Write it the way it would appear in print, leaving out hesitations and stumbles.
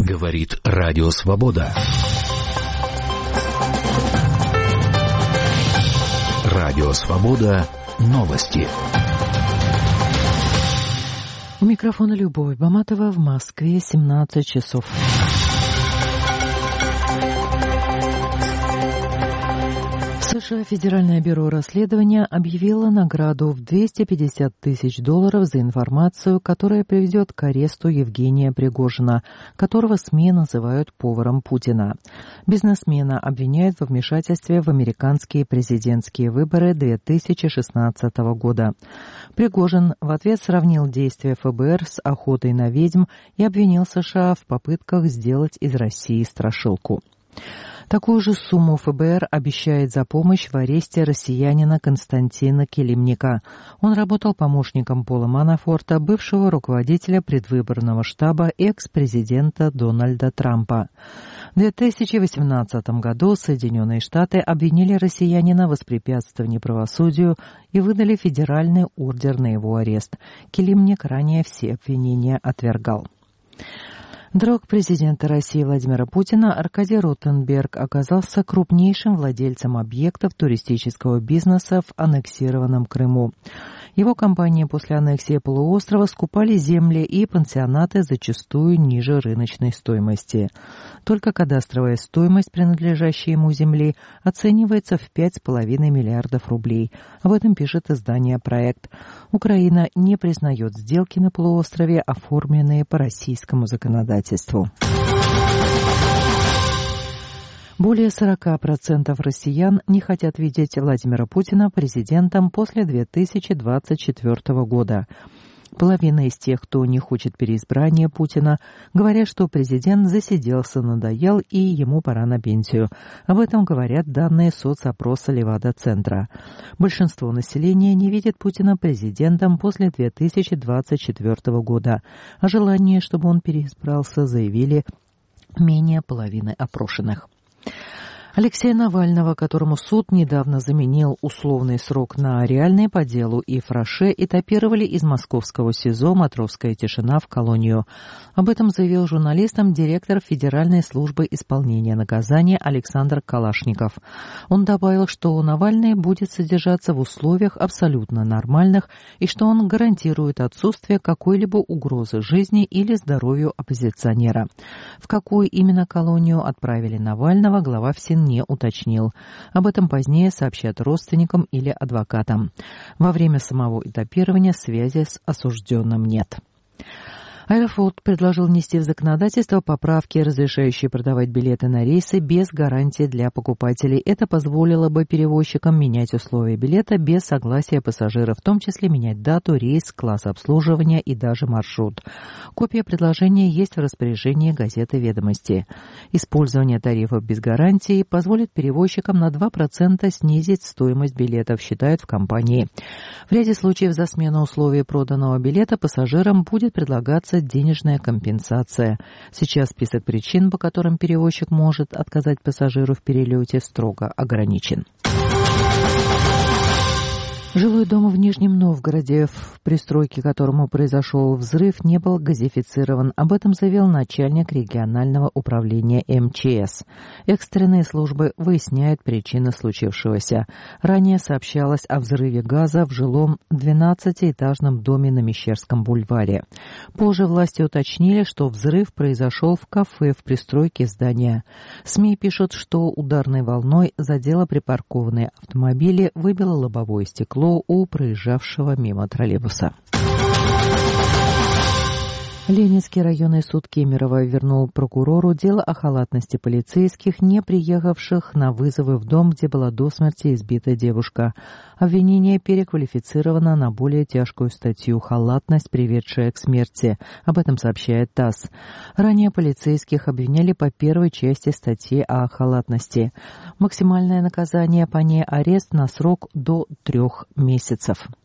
Говорит Радио Свобода. Радио Свобода. Новости. У микрофона Любовь Баматова, в Москве 17 часов. В США Федеральное бюро расследования объявило награду в $250 тысяч за информацию, которая приведет к аресту Евгения Пригожина, которого СМИ называют поваром Путина. Бизнесмена обвиняют во вмешательстве в американские президентские выборы 2016 года. Пригожин в ответ сравнил действия ФБР с охотой на ведьм и обвинил США в попытках сделать из России страшилку. Такую же сумму ФБР обещает за помощь в аресте россиянина Константина Келимника. Он работал помощником Пола Манафорта, бывшего руководителя предвыборного штаба экс-президента Дональда Трампа. В 2018 году Соединенные Штаты обвинили россиянина в воспрепятствовании правосудию и выдали федеральный ордер на его арест. Келимник ранее все обвинения отвергал. Друг президента России Владимира Путина Аркадий Ротенберг оказался крупнейшим владельцем объектов туристического бизнеса в аннексированном Крыму. Его компании после аннексии полуострова скупали земли и пансионаты зачастую ниже рыночной стоимости. Только кадастровая стоимость принадлежащей ему земли оценивается в 5,5 миллиардов рублей. Об этом пишет издание «Проект». Украина не признает сделки на полуострове, оформленные по российскому законодательству. Более 40% россиян не хотят видеть Владимира Путина президентом после 2024 года. Половина из тех, кто не хочет переизбрания Путина, говорят, что президент засиделся, надоел и ему пора на пенсию. Об этом говорят данные соцопроса Левада-центра. Большинство населения не видит Путина президентом после 2024 года. О желании, чтобы он переизбрался, заявили менее половины опрошенных. Алексея Навального, которому суд недавно заменил условный срок на реальный по делу Ифраше, этапировали из московского СИЗО «Матросская тишина» в колонию. Об этом заявил журналистам директор Федеральной службы исполнения наказания Александр Калашников. Он добавил, что Навальный будет содержаться в условиях абсолютно нормальных и что он гарантирует отсутствие какой-либо угрозы жизни или здоровью оппозиционера. В какую именно колонию отправили Навального, глава ФСИН не уточнил. Об этом позднее сообщат родственникам или адвокатам. Во время самого этапирования связи с осужденным нет. Аэрофлот предложил внести в законодательство поправки, разрешающие продавать билеты на рейсы без гарантии для покупателей. Это позволило бы перевозчикам менять условия билета без согласия пассажира, в том числе менять дату, рейс, класс обслуживания и даже маршрут. Копия предложения есть в распоряжении газеты «Ведомости». Использование тарифов без гарантии позволит перевозчикам на 2% снизить стоимость билетов, считают в компании. В ряде случаев за смену условий проданного билета пассажирам будет предлагаться денежная компенсация. Сейчас список причин, по которым перевозчик может отказать пассажиру в перелете, строго ограничен. Жилой дом в Нижнем Новгороде, в пристройке которому произошел взрыв, не был газифицирован. Об этом заявил начальник регионального управления МЧС. Экстренные службы выясняют причины случившегося. Ранее сообщалось о взрыве газа в жилом 12-этажном доме на Мещерском бульваре. Позже власти уточнили, что взрыв произошел в кафе в пристройке здания. СМИ пишут, что ударной волной задело припаркованные автомобили, выбило лобовое стекло у проезжавшего мимо троллейбуса. Ленинский районный суд Кемерово вернул прокурору дело о халатности полицейских, не приехавших на вызовы в дом, где была до смерти избита девушка. Обвинение переквалифицировано на более тяжкую статью «Халатность, приведшая к смерти». Об этом сообщает ТАСС. Ранее полицейских обвиняли по первой части статьи о халатности. Максимальное наказание по ней — арест на срок до 3 месяцев.